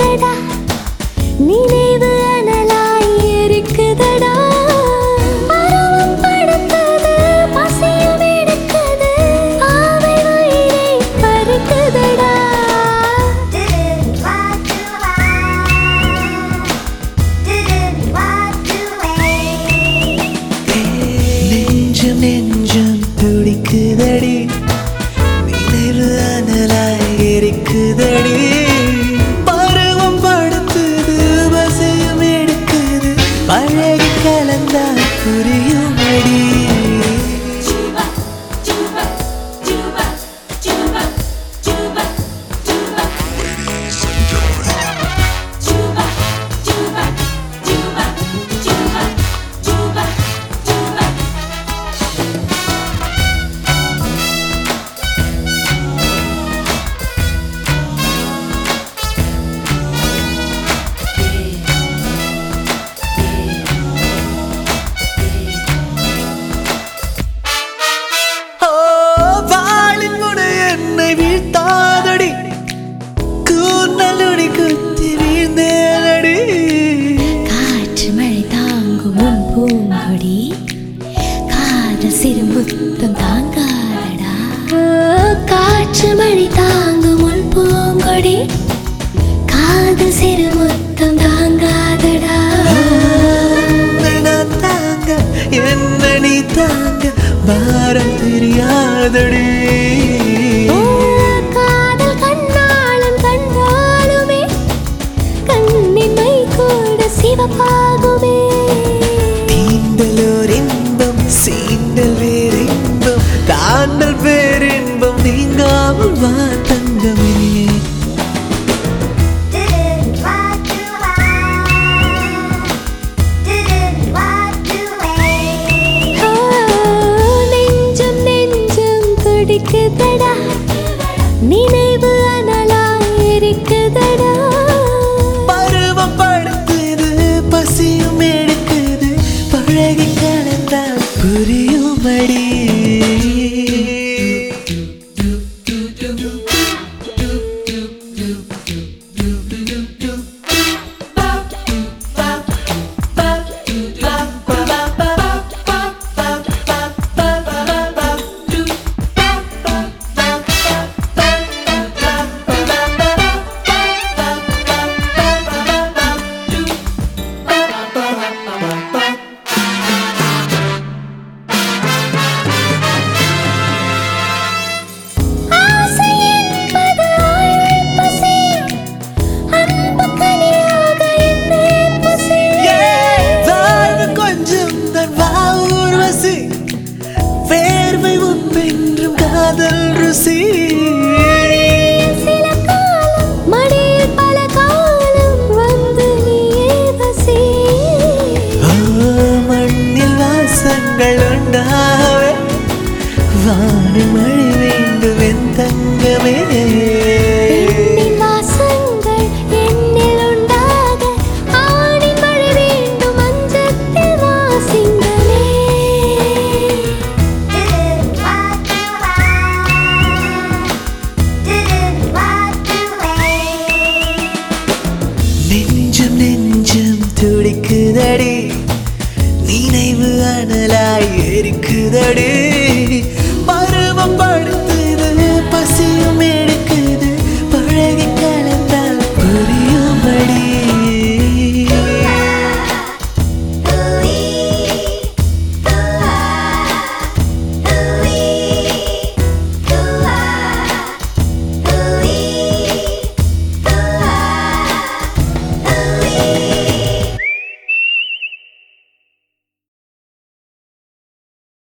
இருக்குதடா நினைவு அனலாய் இருக்குதடா பருவம் படுத்தது பசியும் எடுக்குது ஆவை வயிறை பறிக்குதடா நெஞ்சம் நெஞ்சம் துடிக்குதடி நினைவு அனலாய் இருக்குதடி பருவம் படுத்துது பசியும் எடுக்குது பழகி கலந்தா புரியுமடி சிறுமுத்தம் தாங்காதடா காற்று மழை தாங்கும் உன் பூங்கொடி காதல் சிறுமுத்தம் தாங்காதடா தாங்க என்ன நீ தாங்க பாரம் தெரியாதடி காதல் கண்ணாளம் கண்டாலுமே கண்ணின் மை கூட சிவப்பாகுமே தீண்டலோர் இன்பம் சீண்டல் வேறின்பம் தாண்டல் வேறின்பம் நீங்காமல் வா தங்கமே நெஞ்சம் நெஞ்சம் துடிக்குதடா நினைவு அனலாய் இருக்குதடா பருவம் படுத்துது பசியும் எடுக்குது பழகி கலந்தா புரியுமடி வேர்வை உப்பென்றும் காதல் ருசி சில காலம் மடியில் பல காலம் வந்து நீயே வசி மண்ணில் வாசங்கள் உண்டாவே வானில் மழை வேண்டும் என் தங்கமே பெண்ணின் வாசங்கள் என்னில் உண்டாக ஆணின் மழை வேண்டும் அஞ்சத்தில் வாசிங்களே நெஞ்சம் நெஞ்சம் துடிக்குதடி